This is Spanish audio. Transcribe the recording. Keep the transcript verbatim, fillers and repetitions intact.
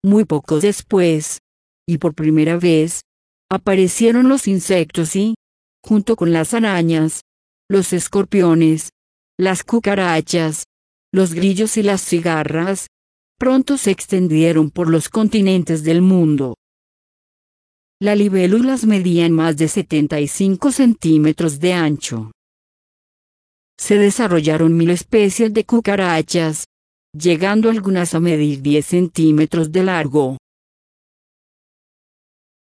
Muy poco después, y por primera vez, aparecieron los insectos y, junto con las arañas, los escorpiones, las cucarachas, los grillos y las cigarras, pronto se extendieron por los continentes del mundo. Las libélulas medían más de setenta y cinco centímetros de ancho. Se desarrollaron mil especies de cucarachas, llegando algunas a medir diez centímetros de largo.